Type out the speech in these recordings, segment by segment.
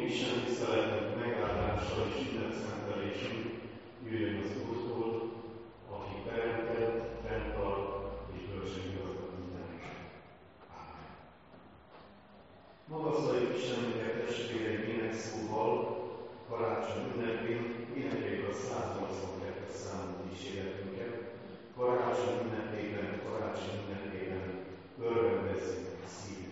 Isten tiszteletünk megáldása és ünnepszentelésünk jöjjön az Úrtól, aki teremtett, fenntart és bölcsen igazgat mindeneket. Ámen. Magasztaljuk Istenünket, testvéreink, énekszóval, karácsony ünnepén, ünnepeljük a 182. számú kíséretünket, karácsony ünnepében, örvendezzünk a szívünkbe.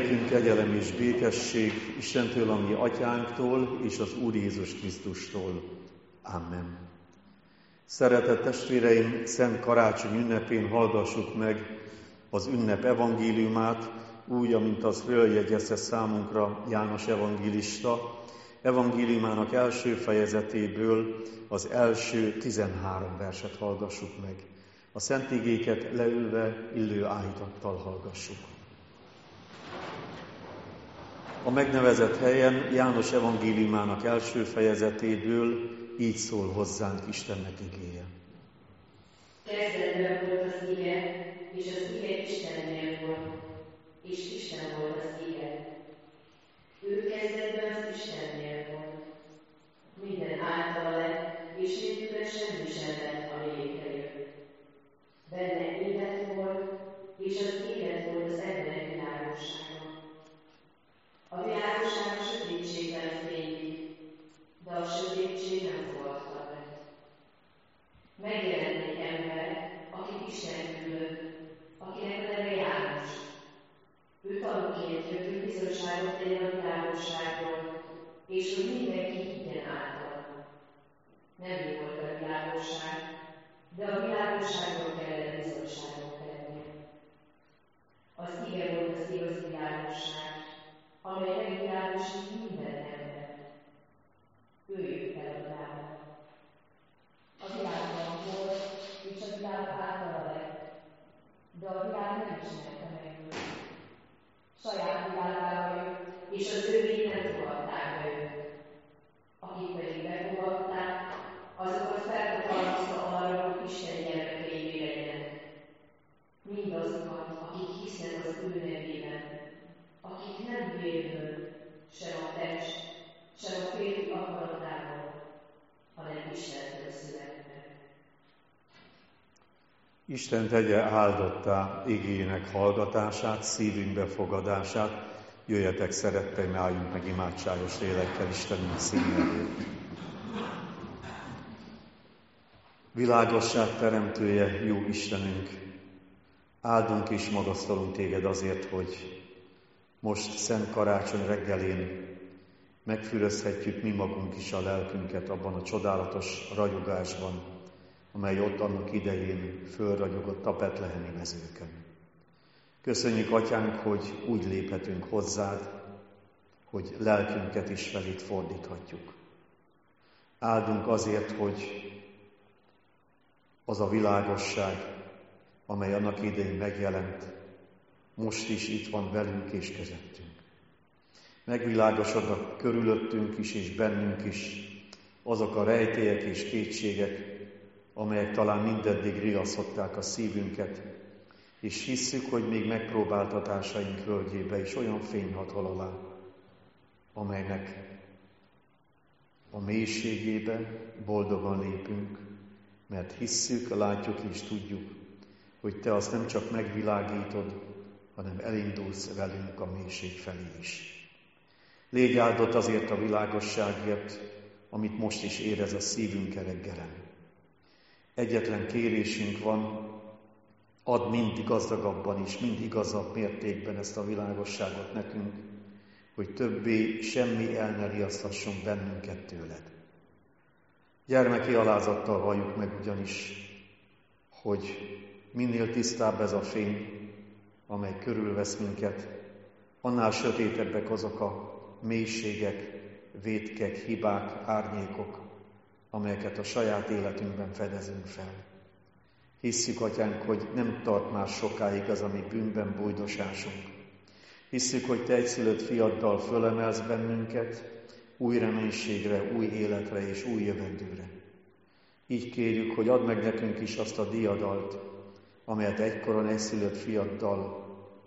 Nékünk kegyelem és békesség Istentől, a mi atyánktól és az Úr Jézus Krisztustól. Amen. Szeretett testvéreim, Szent Karácsony ünnepén hallgassuk meg az ünnep evangéliumát, úgy, amint az följegyezte számunkra János evangélista, evangéliumának első fejezetéből az első 13 verset hallgassuk meg. A szent igéket leülve, illő áhítattal hallgassuk. A megnevezett helyen János evangéliumának első fejezetéből így szól hozzánk Istennek igéje. Kezdetben volt az ige, és az ige Istennél volt, és Isten volt az ige. Ő kezdetben az Istennél volt. Minden általa lett, és nélküle semmi sem lett, ami létrejött. Benne élet volt, és az élet volt az emberek világossága. A világosság a sötétségben fénylik, de a sötétség nem fogadta be. Megjelent egy ember, akit Isten küldött, akinek a neve János. Ő tanúként jött, hogy bizonyságot tegyen a világosságról, és hogy mindenki higgyen által. Nem ő volt a világosság, de a világosságról kellett bizonyságot tenni. Az ige volt az igazi világosság, amely megvilágosít minden ember. Ő jött el a világba. A világban volt, és a világ általa lett, de a világ nem ismerte meg őt. Saját világába jött, és az ővék nem fogadták be őt. Akik pedig befogadták, azokat felhatalmazta arra, hogy Isten gyermekeivé legyenek. Mindazokat, akik hisznek az ő nevében, akik nem vérből, sem a test, sem a férfi akaratából, hanem Istentől születtek. Isten tegye áldottá igéjének hallgatását, szívünk befogadását. Jöjjetek, szeretteim, álljunk meg imádságos lélekkel Istenünk színelét. Világosság teremtője, jó Istenünk, áldunk és magasztalunk téged azért, hogy most Szent Karácsony reggelén megfürözhetjük mi magunk is a lelkünket abban a csodálatos ragyogásban, amely ott annak idején fölragyogott a betlehemi mezőkön. Köszönjük, Atyánk, hogy úgy léphetünk hozzád, hogy lelkünket is felét fordíthatjuk. Áldunk azért, hogy az a világosság, amely annak idején megjelent, most is itt van velünk és közöttünk. Megvilágosodnak körülöttünk is és bennünk is azok a rejtélyek és kétségek, amelyek talán mindeddig riasztották a szívünket, és hisszük, hogy még megpróbáltatásaink völgyébe is olyan fény hatol alá, amelynek a mélységébe boldogan lépünk, mert hisszük, látjuk és tudjuk, hogy te azt nem csak megvilágítod, hanem elindulsz velünk a mélység felé is. Légy áldott azért a világosságért, amit most is érez a szívünk reggelen. Egyetlen kérésünk van, add mind gazdagabban és mind igazabb mértékben ezt a világosságot nekünk, hogy többé semmi el ne riaszthasson bennünket tőled. Gyermeki alázattal valljuk meg ugyanis, hogy minél tisztább ez a fény, amely körülvesz minket, annál sötétebbek azok a mélységek, vétkek, hibák, árnyékok, amelyeket a saját életünkben fedezünk fel. Hisszük, Atyánk, hogy nem tart már sokáig az a mi bűnben bújdosásunk. Hisszük, hogy te egyszülött fiaddal fölemelsz bennünket új reménységre, új életre és új jövendőre. Így kérjük, hogy add meg nekünk is azt a diadalt, amelyet egykoron egyszülött fiaddal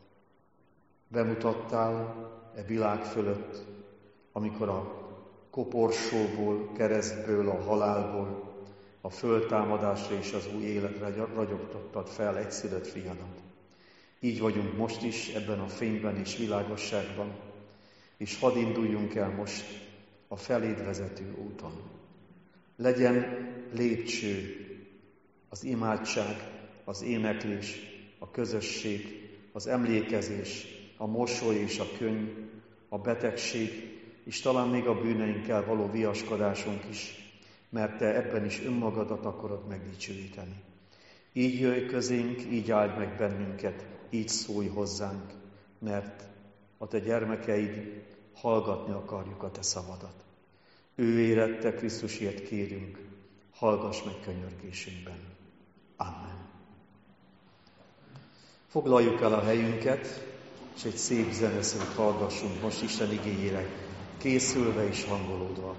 bemutattál e világ fölött, amikor a koporsóból, keresztből, a halálból, a föltámadásra és az új életre ragyogtattad fel egyszülött fiadat. Így vagyunk most is ebben a fényben és világosságban, és hadd induljunk el most a feléd vezető úton. Legyen lépcső az imádság, az éneklés, a közösség, az emlékezés, a mosoly és a könny, a betegség, és talán még a bűneinkkel való viaskodásunk is, mert Te ebben is önmagadat akarod megdicsőíteni. Így jöjj közénk, így áld meg bennünket, így szólj hozzánk, mert a Te gyermekeid, hallgatni akarjuk a Te szavadat. Ő érette Krisztusért kérünk, hallgass meg könyörgésünkben. Amen. Foglaljuk el a helyünket, és egy szép zeneszót hallgassunk most Isten igéjére, készülve és hangolódva.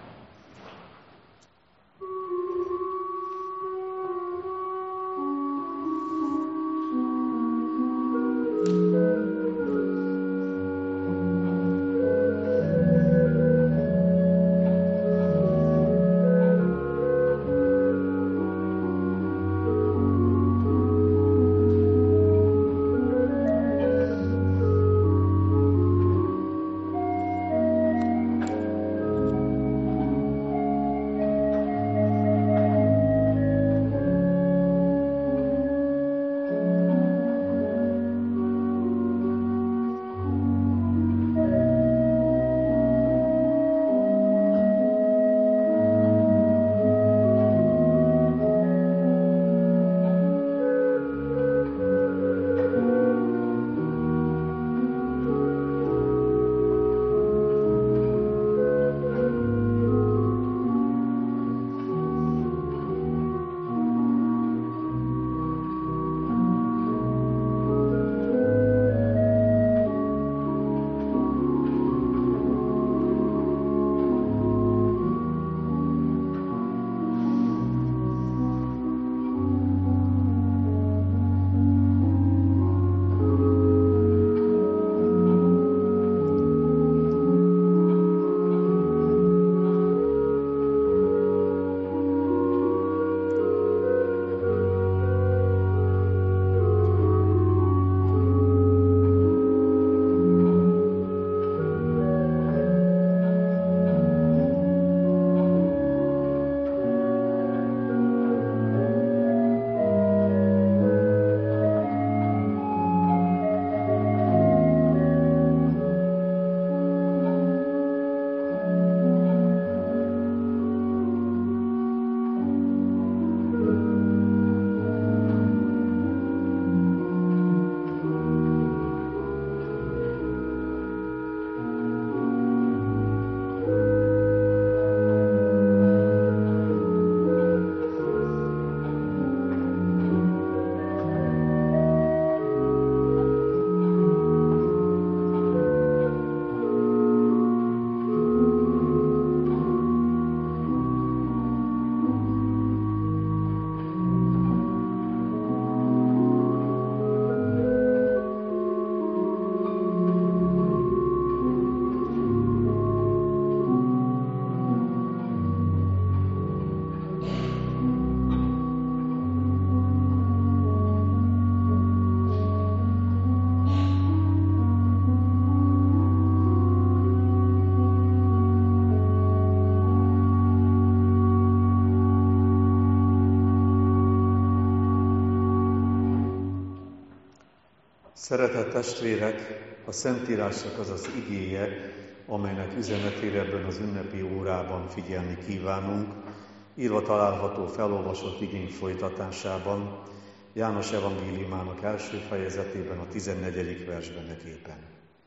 Szeretett testvérek, a Szentírásnak az az igéje, amelynek üzenetére ebben az ünnepi órában figyelni kívánunk, írva található felolvasott igény folytatásában, János evangéliumának első fejezetében, a 14. versben eképpen.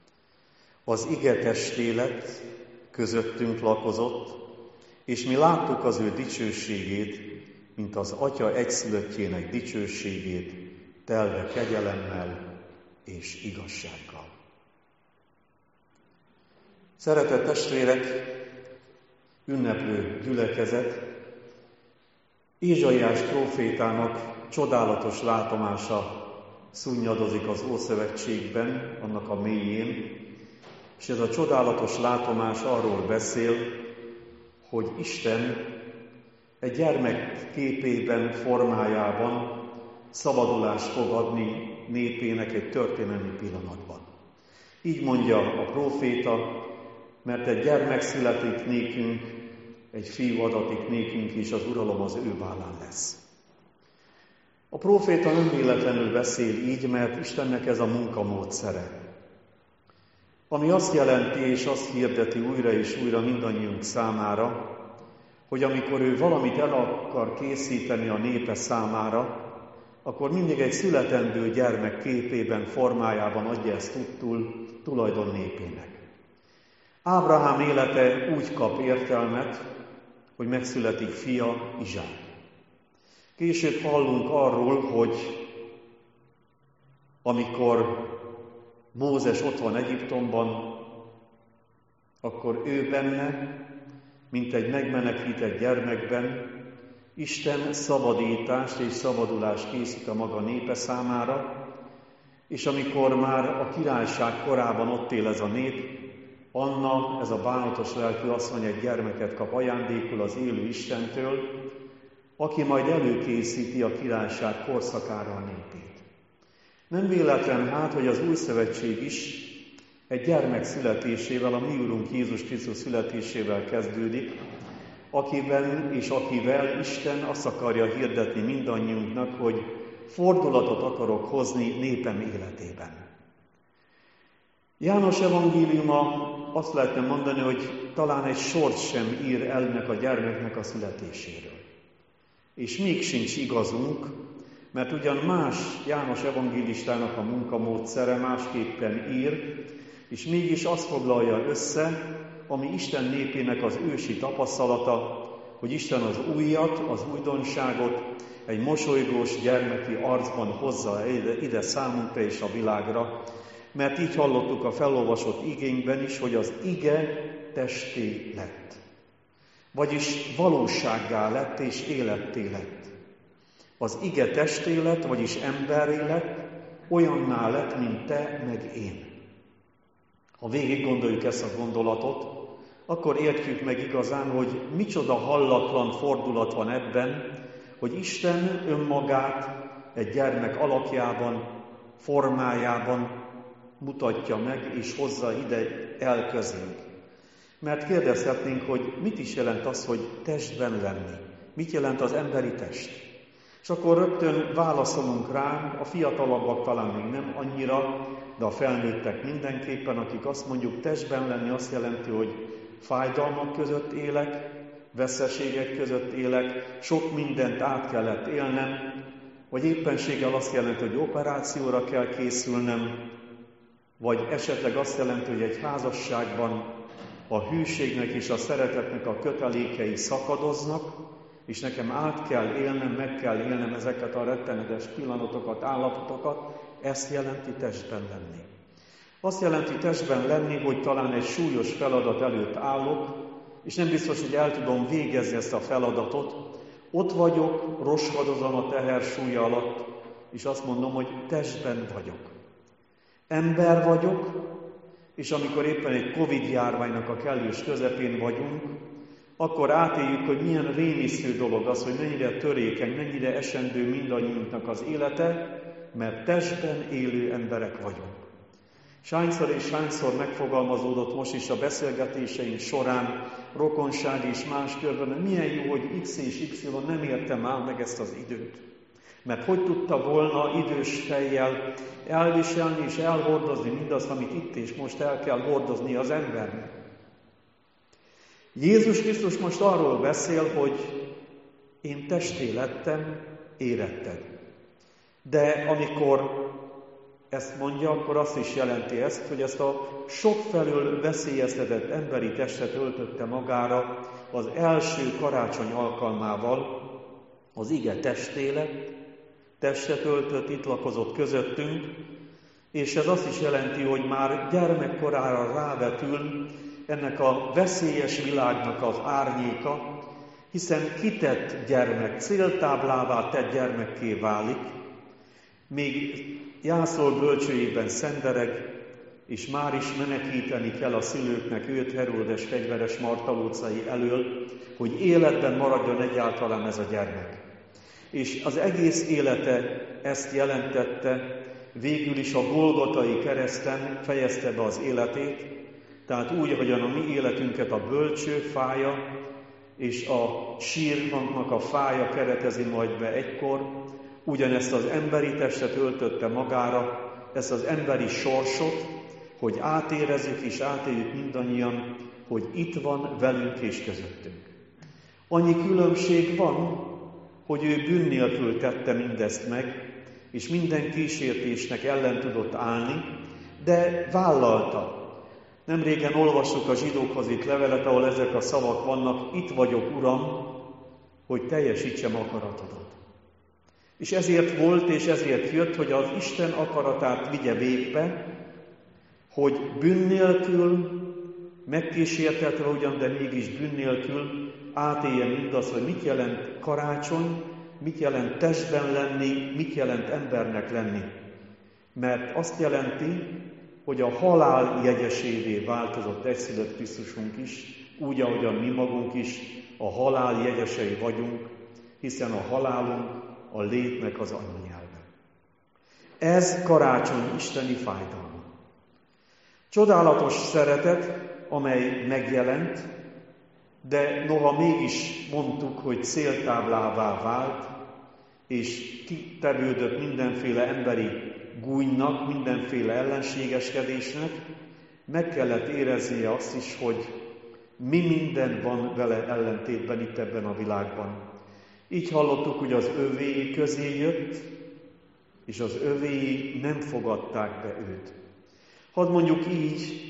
Az ige testé lett, közöttünk lakozott, és mi láttuk az ő dicsőségét, mint az Atya egyszülöttjének dicsőségét, telve kegyelemmel és igazsággal. Szeretett testvérek, ünneplő gyülekezet, Ézsaiás prófétának csodálatos látomása szunnyadozik az Ószövetségben, annak a mélyén, és ez a csodálatos látomás arról beszél, hogy Isten egy gyermek képében, formájában szabadulást fog adni népének egy történelmi pillanatban. Így mondja a próféta, mert egy gyermek születik nékünk, egy fiú adatik nékünk, és az uralom az ő vállán lesz. A próféta nem véletlenül beszél így, mert Istennek ez a munkamódszere. Ami azt jelenti és azt hirdeti újra és újra mindannyiunk számára, hogy amikor ő valamit el akar készíteni a népe számára, akkor mindig egy születendő gyermek képében, formájában adja ezt tulajdon népének. Ábrahám élete úgy kap értelmet, hogy megszületik fia, Izsák. Később hallunk arról, hogy amikor Mózes ott van Egyiptomban, akkor ő benne, mint egy megmenekített gyermekben, Isten szabadítást és szabadulást készít a maga népe számára, és amikor már a királyság korában ott él ez a nép, Anna, ez a bánatos lelkű asszony egy gyermeket kap ajándékul az élő Istentől, aki majd előkészíti a királyság korszakára a népét. Nem véletlen hát, hogy az új szövetség is egy gyermek születésével, a mi Úrunk Jézus Krisztus születésével kezdődik, akiben és akivel Isten azt akarja hirdetni mindannyiunknak, hogy fordulatot akarok hozni népem életében. János evangéliuma azt lehetne mondani, hogy talán egy sort sem ír el ennek a gyermeknek a születéséről. És még sincs igazunk, mert ugyan más János evangélistának a munkamódszere másképpen ír, és mégis azt foglalja össze, ami Isten népének az ősi tapasztalata, hogy Isten az újat, az újdonságot egy mosolygós gyermeki arcban hozza ide számunkra és a világra, mert így hallottuk a felolvasott igénkben is, hogy az ige testé lett. Vagyis valósággá lett és életté lett. Az ige testé lett, vagyis emberré lett, olyanná lett, mint te meg én. Ha végig gondoljuk ezt a gondolatot, akkor értjük meg igazán, hogy micsoda hallatlan fordulat van ebben, hogy Isten önmagát egy gyermek alakjában, formájában mutatja meg és hozza ide el közénk. Mert kérdezhetnénk, hogy mit is jelent az, hogy testben lenni? Mit jelent az emberi test? És akkor rögtön válaszolunk rá, a fiatalabbak talán még nem annyira, de a felnőttek mindenképpen, akik azt mondjuk, testben lenni azt jelenti, hogy fájdalmak között élek, veszteségek között élek, sok mindent át kellett élnem, vagy éppenséggel azt jelenti, hogy operációra kell készülnem, vagy esetleg azt jelenti, hogy egy házasságban a hűségnek és a szeretetnek a kötelékei szakadoznak, és nekem át kell élnem, meg kell élnem ezeket a rettenetes pillanatokat, állapotokat, ezt jelenti testben lenni. Azt jelenti testben lenni, hogy talán egy súlyos feladat előtt állok, és nem biztos, hogy el tudom végezni ezt a feladatot. Ott vagyok, roskadozom a tehersúlya alatt, és azt mondom, hogy testben vagyok. Ember vagyok, és amikor éppen egy Covid-járványnak a kellős közepén vagyunk, akkor átéljük, hogy milyen rémisztő dolog az, hogy mennyire törékeny, mennyire esendő mindannyiunknak az élete, mert testben élő emberek vagyunk. Sányszor és sányszor megfogalmazódott most is a beszélgetéseink során, rokonság és más körben, milyen jó, hogy X és Y nem érte már meg ezt az időt. Mert hogy tudta volna idős fejjel elviselni és elhordozni mindazt, amit itt és most el kell hordozni az embernek. Jézus Krisztus most arról beszél, hogy én testé lettem, éretted. De amikor ezt mondja, akkor azt is jelenti ezt, hogy ezt a sokfelől veszélyeztetett emberi testet öltötte magára az első karácsony alkalmával, az ige testé lett, testet öltött, itt lakozott közöttünk, és ez azt is jelenti, hogy már gyermekkorára rávetül ennek a veszélyes világnak az árnyéka, hiszen kitett gyermek, céltáblává tett gyermekké válik, még Jászol bölcsőjében szendereg, és már is menekíteni kell a szülőknek őt Heródes fegyveres martalócai elől, hogy életben maradjon egyáltalán ez a gyermek. És az egész élete ezt jelentette, végül is a Golgotai kereszten fejezte be az életét, tehát úgy, ahogyan a mi életünket a bölcső fája, és a sírnak a fája keretezi majd be egykor, ugyanezt az emberi testet öltötte magára, ezt az emberi sorsot, hogy átérezzük és átéljük mindannyian, hogy itt van velünk és közöttünk. Annyi különbség van, hogy ő bűn nélkül tette mindezt meg, és minden kísértésnek ellen tudott állni, de vállalta. Nemrégen olvassuk a zsidókhoz itt levelet, ahol ezek a szavak vannak, itt vagyok, Uram, hogy teljesítsem akaratodat. És ezért volt, és ezért jött, hogy az Isten akaratát vigye végbe, hogy bűn nélkül, megkísértetve ugyan, de mégis bűn nélkül átélje mindazt, hogy mit jelent karácsony, mit jelent testben lenni, mit jelent embernek lenni. Mert azt jelenti, hogy a halál jegyesévé változott egyszülött Krisztusunk is, úgy, ahogyan mi magunk is a halál jegyesei vagyunk, hiszen a halálunk a létnek az anyanyelve. Ez karácsony isteni fájdalma. Csodálatos szeretet, amely megjelent, de noha mégis mondtuk, hogy céltáblává vált, és kitevődött mindenféle emberi gúnynak, mindenféle ellenségeskedésnek, meg kellett éreznie azt is, hogy mi minden van vele ellentétben itt ebben a világban. Így hallottuk, hogy az övéi közé jött, és az övéi nem fogadták be őt. Hadd mondjuk így,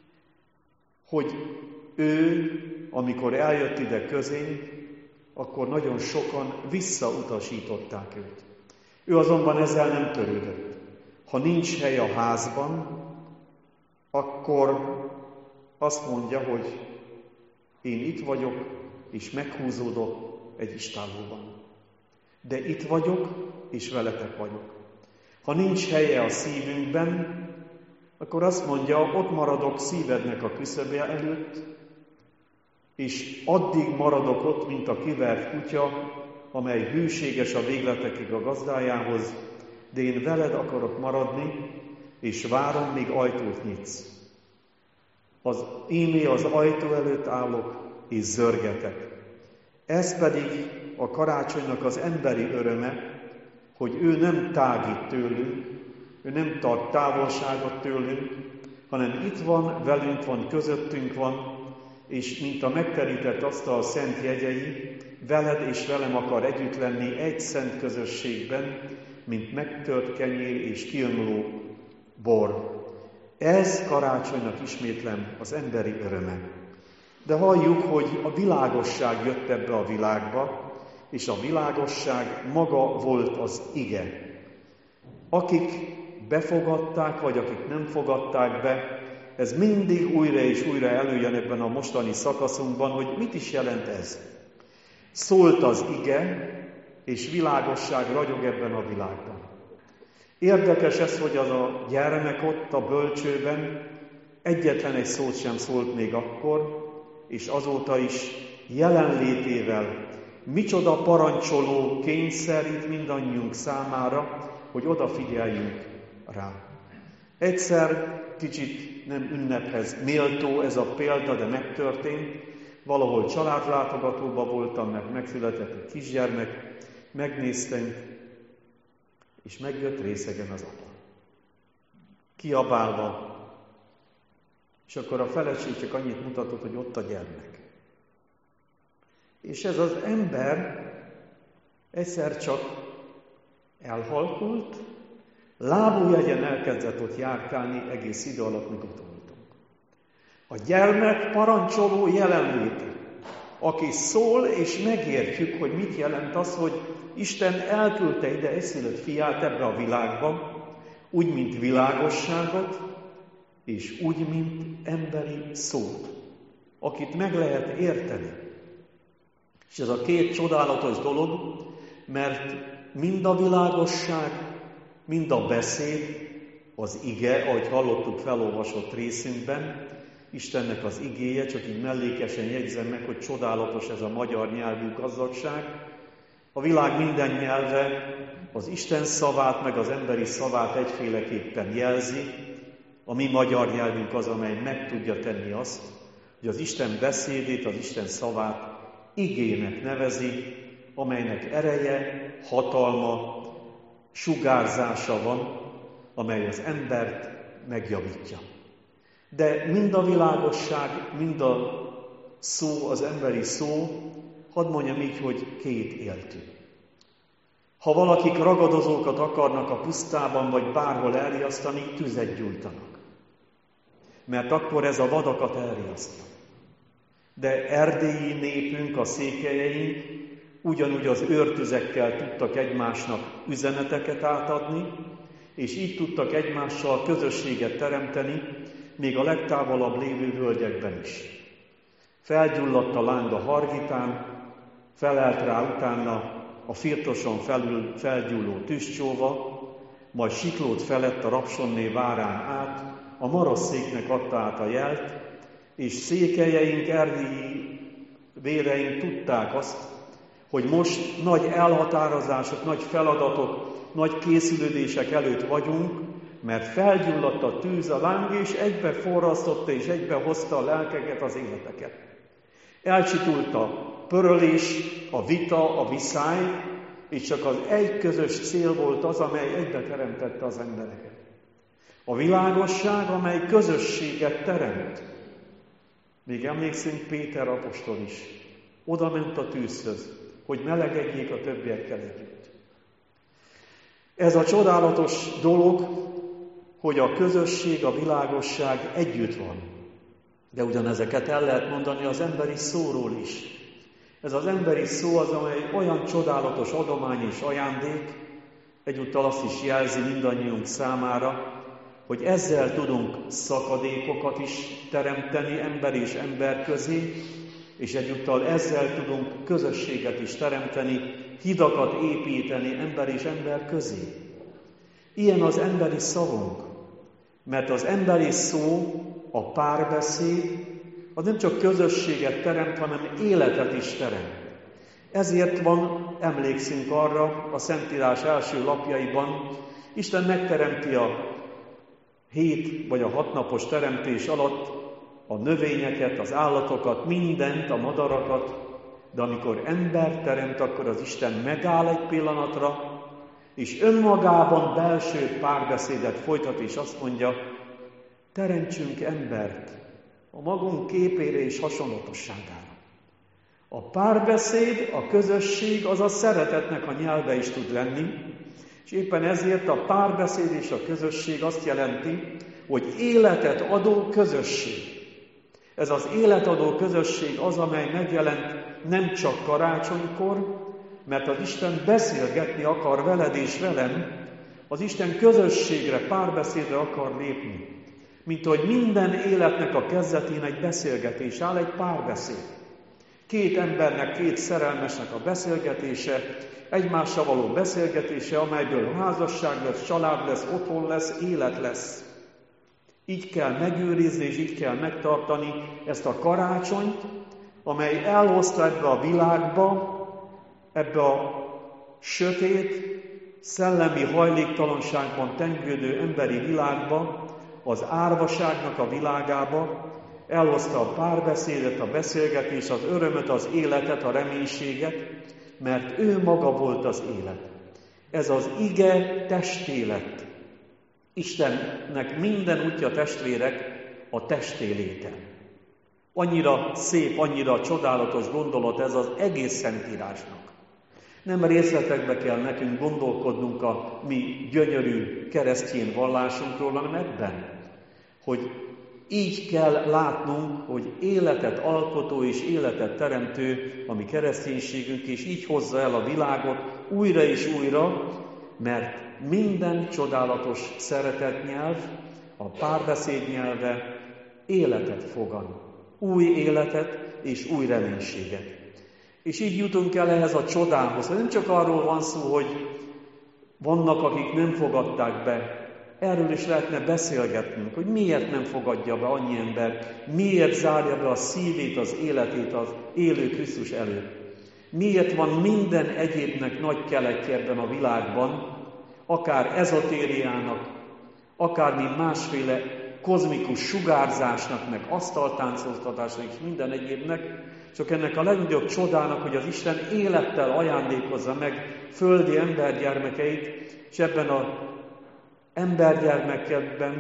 hogy ő, amikor eljött ide közénk, akkor nagyon sokan visszautasították őt. Ő azonban ezzel nem törődött. Ha nincs hely a házban, akkor azt mondja, hogy én itt vagyok, és meghúzódok egy istállóban. De itt vagyok, és veletek vagyok. Ha nincs helye a szívünkben, akkor azt mondja, ott maradok szívednek a küszöbe előtt, és addig maradok ott, mint a kivert kutya, amely hűséges a végletekig a gazdájához, de én veled akarok maradni, és várom, míg ajtót nyitsz. Én az ajtó előtt állok, és zörgetek. Ez pedig a karácsonynak az emberi öröme, hogy ő nem tágít tőlünk, ő nem tart távolságot tőlünk, hanem itt van, velünk van, közöttünk van, és mint a megterített asztal szent jegyei, veled és velem akar együtt lenni egy szent közösségben, mint megtört kenyér és kiömló bor. Ez karácsonynak, ismétlem, az emberi öröme. De halljuk, hogy a világosság jött ebbe a világba, és a világosság maga volt az ige. Akik befogadták, vagy akik nem fogadták be, ez mindig újra és újra előjön ebben a mostani szakaszunkban, hogy mit is jelent ez. Szólt az ige, és világosság ragyog ebben a világban. Érdekes ez, hogy az a gyermek ott a bölcsőben egyetlen egy szót sem szólt még akkor, és azóta is jelenlétével micsoda parancsoló kényszer itt mindannyiunk számára, hogy odafigyeljünk rá. Egyszer kicsit nem ünnephez méltó ez a példa, de megtörtént. Valahol családlátogatóban voltam, mert megszületett egy kisgyermek, megnéztem, és megjött részegen az apa. Kiabálva, és akkor a feleség csak annyit mutatott, hogy ott a gyermek. És ez az ember egyszer csak elhalkult, lábújegyen elkezdett ott járkálni egész idő alatt, míg ott voltunk. A gyermek parancsoló jelenléte, aki szól, és megértjük, hogy mit jelent az, hogy Isten elküldte ide egyszülött fiát ebbe a világba, úgy, mint világosságot, és úgy, mint emberi szót, akit meg lehet érteni. És ez a két csodálatos dolog, mert mind a világosság, mind a beszéd, az ige, ahogy hallottuk felolvasott részünkben, Istennek az igéje, csak így mellékesen jegyzem meg, hogy csodálatos ez a magyar nyelvű gazdagság. A világ minden nyelve az Isten szavát, meg az emberi szavát egyféleképpen jelzi. A mi magyar nyelvünk az, amely meg tudja tenni azt, hogy az Isten beszédét, az Isten szavát igének nevezi, amelynek ereje, hatalma, sugárzása van, amely az embert megjavítja. De mind a világosság, mind a szó, az emberi szó, hadd mondjam így, hogy két éltű. Ha valakik ragadozókat akarnak a pusztában, vagy bárhol elriasztani, tüzet gyújtanak. Mert akkor ez a vadakat elriasztja. De erdélyi népünk, a székelyeink ugyanúgy az őrtüzekkel tudtak egymásnak üzeneteket átadni, és így tudtak egymással közösséget teremteni, még a legtávolabb lévő völgyekben is. Felgyulladt a láng a hargitán, felelt rá utána a firtoson felül felgyulló tűzcsóva, majd siklót felett a Rapsonné várán át, a Marosszéknek adta át a jelt, és székelyeink, erdélyi véreink tudták azt, hogy most nagy elhatározások, nagy feladatok, nagy készülődések előtt vagyunk, mert felgyulladt a tűz, a láng, és egybe forrasztotta és egybe hozta a lelkeket, az életeket. Elcsitult a pörölés, a vita, a viszály, és csak az egy közös cél volt az, amely egybe teremtette az embereket. A világosság, amely közösséget teremt. Még emlékszünk, Péter apostol is oda ment a tűzhöz, hogy melegedjék a többiekkel együtt. Ez a csodálatos dolog, hogy a közösség, a világosság együtt van. De ugyanezeket el lehet mondani az emberi szóról is. Ez az emberi szó az, amely olyan csodálatos adomány és ajándék, egyúttal azt is jelzi mindannyiunk számára, hogy ezzel tudunk szakadékokat is teremteni ember és ember közé, és egyúttal ezzel tudunk közösséget is teremteni, hidakat építeni ember és ember közé. Ilyen az emberi szavunk, mert az emberi szó, a párbeszéd, az nem csak közösséget teremt, hanem életet is teremt. Ezért van, emlékszünk arra, a Szentírás első lapjaiban, Isten megteremti a 7 vagy a 6 napos teremtés alatt a növényeket, az állatokat, mindent, a madarakat, de amikor ember teremt, akkor az Isten megáll egy pillanatra, és önmagában belső párbeszédet folytat, és azt mondja, teremtsünk embert a magunk képére és hasonlatosságára. A párbeszéd, a közösség, az a szeretetnek a nyelve is tud lenni, és éppen ezért a párbeszéd és a közösség azt jelenti, hogy életet adó közösség. Ez az életadó közösség az, amely megjelent nem csak karácsonykor, mert az Isten beszélgetni akar veled és velem, az Isten közösségre, párbeszédre akar lépni. Mint hogy minden életnek a kezdetén egy beszélgetés áll, egy párbeszéd. 2 embernek, 2 szerelmesnek a beszélgetése, egymással való beszélgetése, amelyből házasság lesz, család lesz, otthon lesz, élet lesz. Így kell megőrizni, és így kell megtartani ezt a karácsonyt, amely elhozta ebbe a világba, ebbe a sötét, szellemi hajléktalanságban tengődő emberi világba, az árvaságnak a világába, elhozta a párbeszédet, a beszélgetést, az örömöt, az életet, a reménységet, mert ő maga volt az élet. Ez az ige testé lett. Istennek minden útja, testvérek, a testé léte. Annyira szép, annyira csodálatos gondolat ez az egész Szentírásnak. Nem részletekbe kell nekünk gondolkodnunk a mi gyönyörű keresztény vallásunkról, hanem ebben, hogy így kell látnunk, hogy életet alkotó és életet teremtő a mi kereszténységünk, és így hozza el a világot újra és újra, mert minden csodálatos szeretetnyelv, a párbeszéd nyelve életet fogad. Új életet és új reménységet. És így jutunk el ehhez a csodához. Nem csak arról van szó, hogy vannak, akik nem fogadták be. Erről is lehetne beszélgetnünk, hogy miért nem fogadja be annyi ember, miért zárja be a szívét, az életét az élő Krisztus előtt. Miért van minden egyébnek nagy keletje ebben a világban, akár ezotériának, akármi másféle kozmikus sugárzásnak, meg asztaltáncoltatásnak és minden egyébnek, csak ennek a legnagyobb csodának, hogy az Isten élettel ajándékozza meg földi embergyermekeit, és ebben az embergyermekekben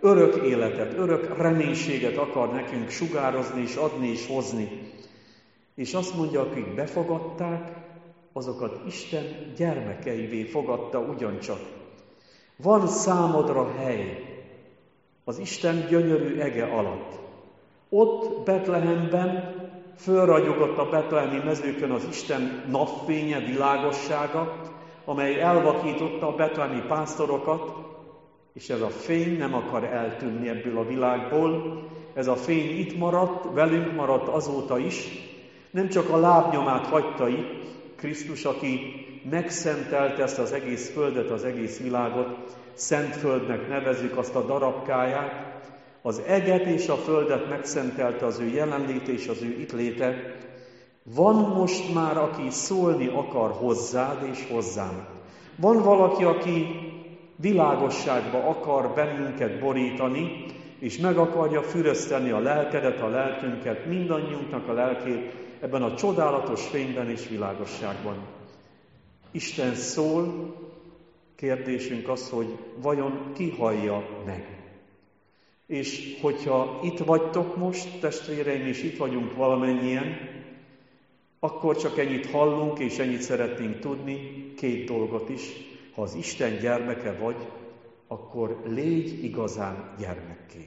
örök életet, örök reménységet akar nekünk sugározni és adni és hozni. És azt mondja, akik befogadták, azokat Isten gyermekeivé fogadta ugyancsak. Van számodra hely az Isten gyönyörű ege alatt. Ott Betlehemben fölragyogott a betlehemi mezőkön az Isten napfénye, világossága, amely elvakította a betlehemi pásztorokat, és ez a fény nem akar eltűnni ebből a világból. Ez a fény itt maradt, velünk maradt azóta is. Nem csak a lábnyomát hagyta itt Krisztus, aki megszentelte ezt az egész földet, az egész világot, szent földnek nevezzük azt a darabkáját, az eget és a földet megszentelte az ő jelenléte és az ő itt léte. Van most már, aki szólni akar hozzád és hozzám. Van valaki, aki világosságba akar bennünket borítani, és meg akarja fürözteni a lelkedet, a lelkünket, mindannyiunknak a lelkét ebben a csodálatos fényben és világosságban. Isten szól, kérdésünk az, hogy vajon ki hallja meg. És hogyha itt vagytok most, testvéreim, és itt vagyunk valamennyien, akkor csak ennyit hallunk, és ennyit szeretnénk tudni, két dolgot is. Ha az Isten gyermeke vagy, akkor légy igazán gyermekké.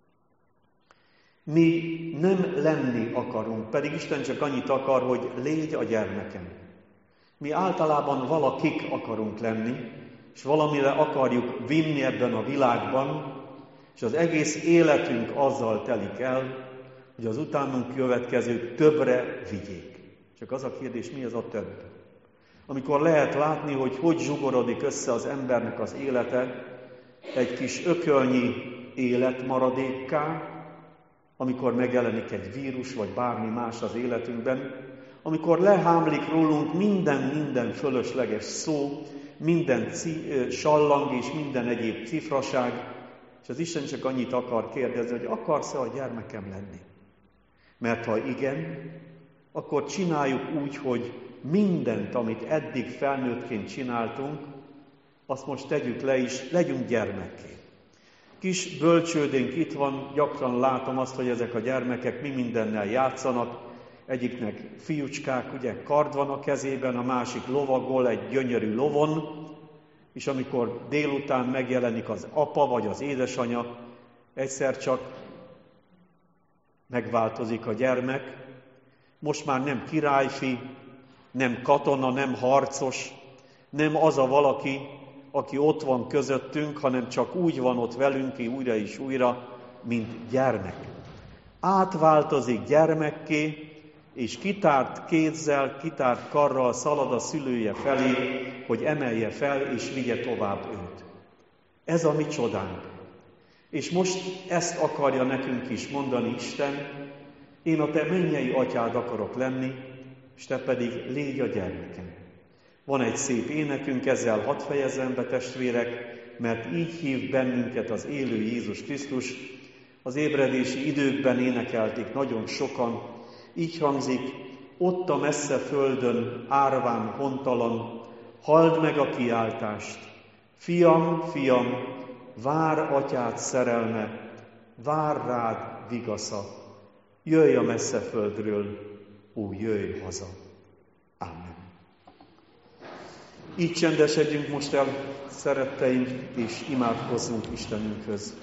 Mi nem lenni akarunk, pedig Isten csak annyit akar, hogy légy a gyermekem. Mi általában valakik akarunk lenni, és valamire akarjuk vinni ebben a világban, és az egész életünk azzal telik el, hogy az utánunk következők többre vigyék. Csak az a kérdés, mi az a több? Amikor lehet látni, hogy zsugorodik össze az embernek az élete, egy kis ökölnyi életmaradékká, amikor megjelenik egy vírus, vagy bármi más az életünkben, amikor lehámlik rólunk minden fölösleges szó, minden sallang és minden egyéb cifraság, és az Isten csak annyit akar kérdezni, hogy akarsz-e a gyermekem lenni? Mert ha igen, akkor csináljuk úgy, hogy mindent, amit eddig felnőttként csináltunk, azt most tegyük le is, legyünk gyermekké. Kis bölcsődénk itt van, gyakran látom azt, hogy ezek a gyermekek mi mindennel játszanak. Egyiknek fiúcskák, ugye kard van a kezében, a másik lovagol egy gyönyörű lovon, és amikor délután megjelenik az apa vagy az édesanya, egyszer csak megváltozik a gyermek. Most már nem királyfi, nem katona, nem harcos, nem az a valaki, aki ott van közöttünk, hanem csak úgy van ott velünk újra és újra, mint gyermek. Átváltozik gyermekké, és kitárt kézzel, kitárt karral szalad a szülője felé, hogy emelje fel és vigye tovább őt. Ez a mi csodánk. És most ezt akarja nekünk is mondani Isten, én a te mennyei atyád akarok lenni, és te pedig légy a gyermekem. Van egy szép énekünk, ezzel hadd fejezzem be, testvérek, mert így hív bennünket az élő Jézus Krisztus. Az ébredési időkben énekelték nagyon sokan, így hangzik, ott a messze földön, árván hontalan, halld meg a kiáltást. Fiam, fiam, vár atyád szerelme, vár rád vigasza. Jöjj a messze földről, ó, jöjj haza. Amen. Így csendesedjünk most el, szeretteim, és imádkozzunk Istenünkhöz.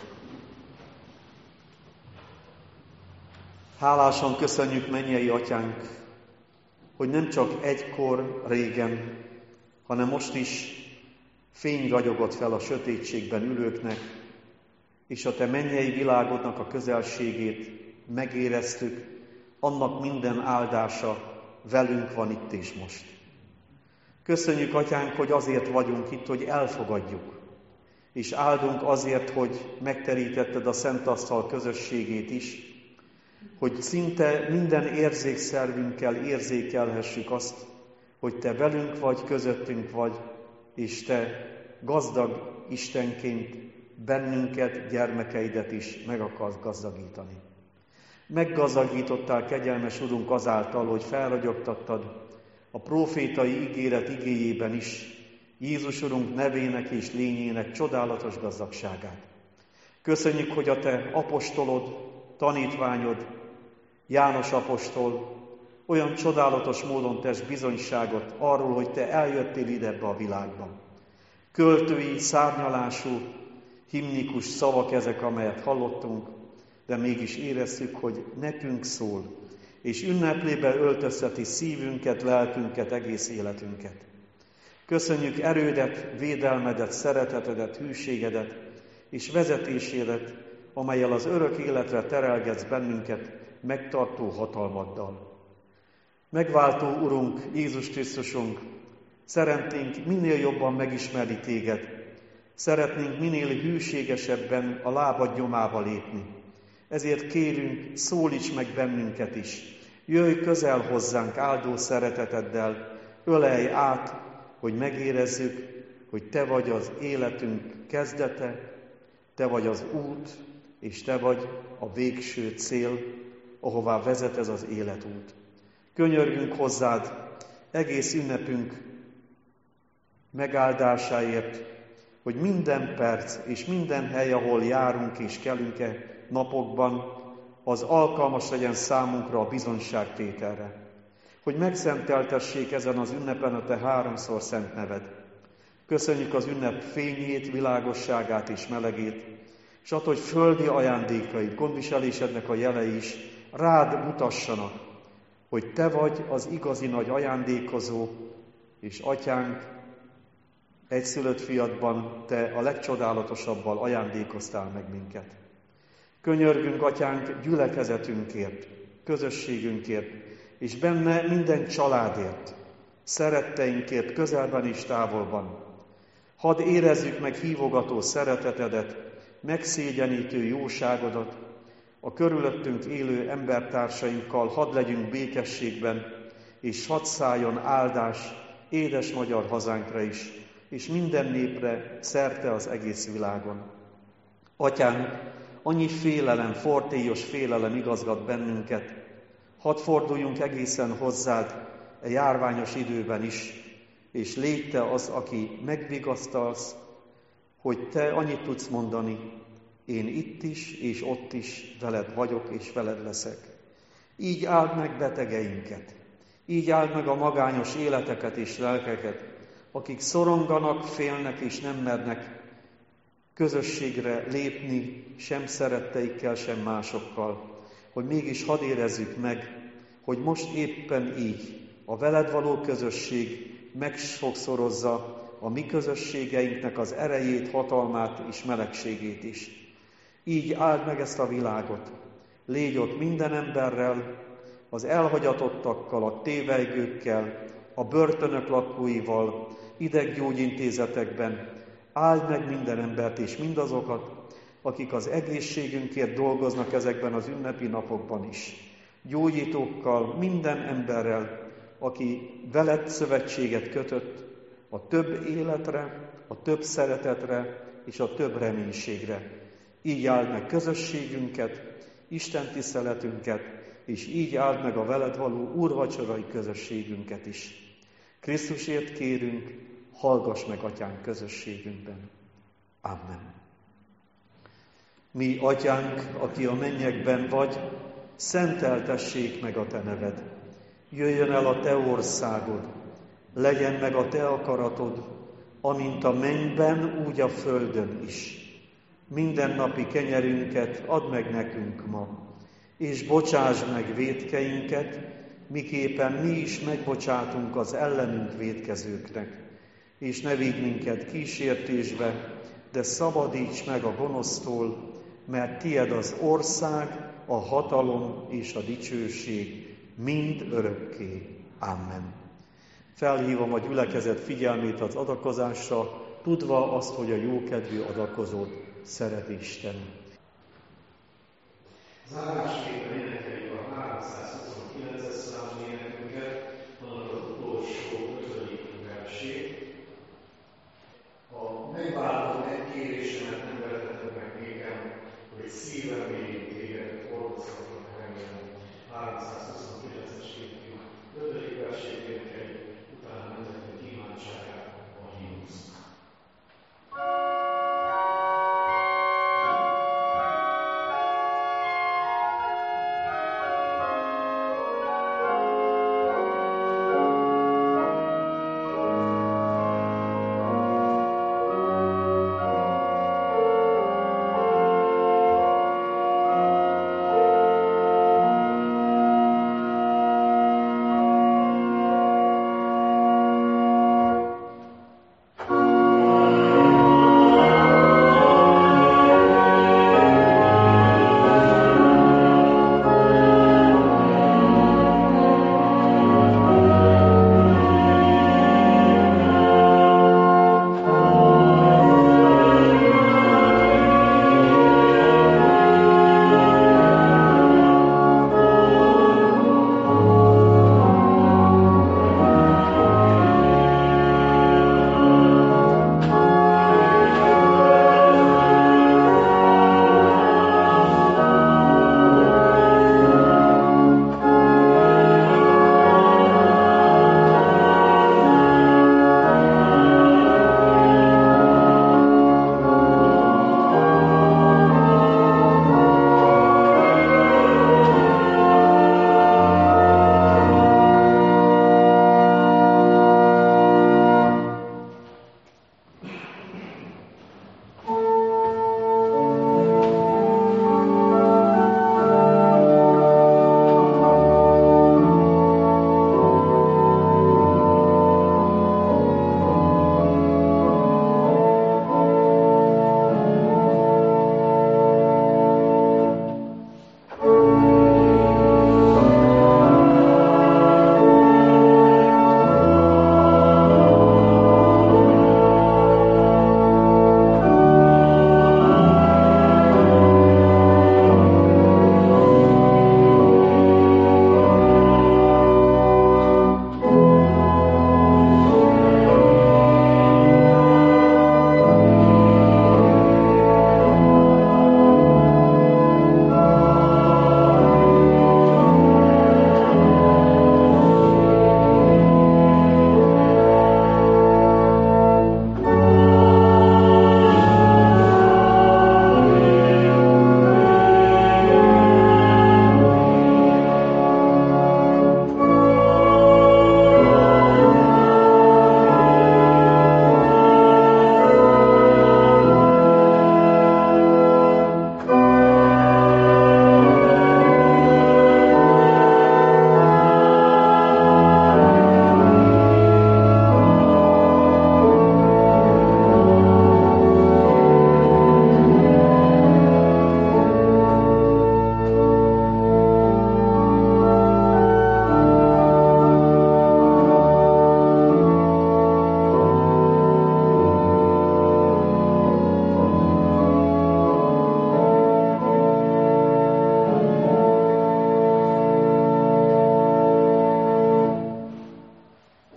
Hálásan köszönjük, mennyei atyánk, hogy nem csak egykor, régen, hanem most is fény ragyogott fel a sötétségben ülőknek, és a te mennyei világodnak a közelségét megéreztük, annak minden áldása velünk van itt és most. Köszönjük, atyánk, hogy azért vagyunk itt, hogy elfogadjuk, és áldunk azért, hogy megterítetted a Szent Asztal közösségét is, hogy szinte minden érzékszervünkkel érzékelhessük azt, hogy te velünk vagy, közöttünk vagy, és te gazdag Istenként bennünket, gyermekeidet is meg akarsz gazdagítani. Meggazdagítottál, kegyelmes Urunk, azáltal, hogy felragyogtattad a prófétai ígéret igéjében is Jézus Urunk nevének és lényének csodálatos gazdagságát. Köszönjük, hogy a Te apostolod, tanítványod, János apostol olyan csodálatos módon tesz bizonyságot arról, hogy Te eljöttél ide ebbe a világba. Költői, szárnyalású, himnikus szavak ezek, amelyet hallottunk, de mégis érezzük, hogy nekünk szól, és ünneplébe öltözteti szívünket, lelkünket, egész életünket. Köszönjük erődet, védelmedet, szeretetedet, hűségedet és vezetésédet, amellyel az örök életre terelgetsz bennünket megtartó hatalmaddal. Megváltó Urunk, Jézus Krisztusunk, szeretnénk minél jobban megismerni Téged, szeretnénk minél hűségesebben a lábad nyomába lépni. Ezért kérünk, szólíts meg bennünket is, jöjj közel hozzánk áldó szereteteddel, ölelj át, hogy megérezzük, hogy Te vagy az életünk kezdete, Te vagy az út, és Te vagy a végső cél, ahová vezet ez az életút. Könyörgünk hozzád egész ünnepünk megáldásáért, hogy minden perc és minden hely, ahol járunk és kelünk-e napokban, az alkalmas legyen számunkra a bizonyságtételre. Hogy megszenteltessék ezen az ünnepen a Te háromszor szent neved. Köszönjük az ünnep fényét, világosságát és melegét, és attól, hogy földi ajándékaid, gondviselésednek a jelei is rád mutassanak, hogy Te vagy az igazi nagy ajándékozó, és Atyánk, egyszülött fiadban Te a legcsodálatosabbal ajándékoztál meg minket. Könyörgünk, Atyánk, gyülekezetünkért, közösségünkért, és benne minden családért, szeretteinkért, közelben és távolban. Hadd érezzük meg hívogató szeretetedet, megszégyenítő jóságodat, a körülöttünk élő embertársainkkal hadd legyünk békességben, és hadd szálljon áldás édes magyar hazánkra is, és minden népre szerte az egész világon. Atyánk, annyi félelem, fortélyos félelem igazgat bennünket, hadd forduljunk egészen hozzád a járványos időben is, és légy Te az, aki megvigasztalsz, hogy Te annyit tudsz mondani, én itt is és ott is veled vagyok és veled leszek. Így áld meg betegeinket, így áld meg a magányos életeket és lelkeket, akik szoronganak, félnek és nem mernek közösségre lépni, sem szeretteikkel, sem másokkal, hogy mégis hadd érezzük meg, hogy most éppen így a veled való közösség megsokszorozza a mi közösségeinknek az erejét, hatalmát és melegségét is. Így áld meg ezt a világot, légy ott minden emberrel, az elhagyatottakkal, a tévejgőkkel, a börtönök lakóival, ideggyógyintézetekben, áld meg minden embert és mindazokat, akik az egészségünkért dolgoznak ezekben az ünnepi napokban is. Gyógyítókkal, minden emberrel, aki veled szövetséget kötött a több életre, a több szeretetre és a több reménységre. Így áld meg közösségünket, Isten tiszteletünket, és így áld meg a veled való úrvacsorai közösségünket is. Krisztusért kérünk, hallgass meg, Atyánk, közösségünkben. Amen. Mi, Atyánk, aki a mennyekben vagy, szenteltessék meg a Te neved. Jöjjön el a Te országod, legyen meg a Te akaratod, amint a mennyben, úgy a földön is. Mindennapi kenyerünket add meg nekünk ma, és bocsásd meg vétkeinket, miképpen mi is megbocsátunk az ellenünk vétkezőknek. És ne vigy minket kísértésbe, de szabadíts meg a gonosztól, mert tied az ország, a hatalom és a dicsőség mind örökké. Amen. Felhívom a gyülekezet figyelmét az adakozásra, tudva azt, hogy a jókedvű adakozót szeret Isten. Zárásképpen